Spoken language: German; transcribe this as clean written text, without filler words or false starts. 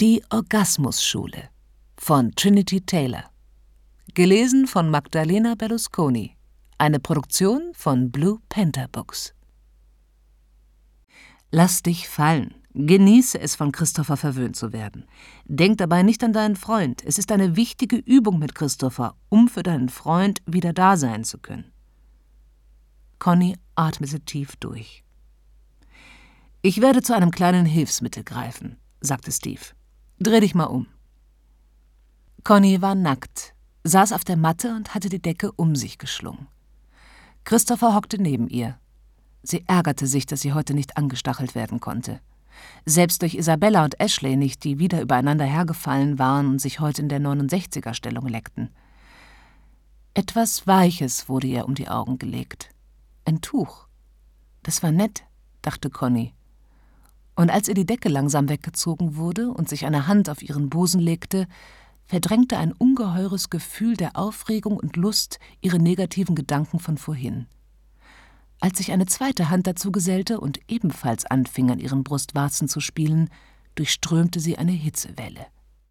Die Orgasmusschule von Trinity Taylor. Gelesen von Magdalena Berlusconi. Eine Produktion von Blue Panther Books. Lass dich fallen. Genieße es, von Christopher verwöhnt zu werden. Denk dabei nicht an deinen Freund. Es ist eine wichtige Übung mit Christopher, um für deinen Freund wieder da sein zu können. Conny atmete tief durch. Ich werde zu einem kleinen Hilfsmittel greifen, sagte Steve. Dreh dich mal um. Conny war nackt, saß auf der Matte und hatte die Decke um sich geschlungen. Christopher hockte neben ihr. Sie ärgerte sich, dass sie heute nicht angestachelt werden konnte. Selbst durch Isabella und Ashley nicht, die wieder übereinander hergefallen waren und sich heute in der 69er-Stellung leckten. Etwas Weiches wurde ihr um die Augen gelegt. Ein Tuch. Das war nett, dachte Conny. Und als ihr die Decke langsam weggezogen wurde und sich eine Hand auf ihren Busen legte, verdrängte ein ungeheures Gefühl der Aufregung und Lust ihre negativen Gedanken von vorhin. Als sich eine zweite Hand dazu gesellte und ebenfalls anfing, an ihren Brustwarzen zu spielen, durchströmte sie eine Hitzewelle.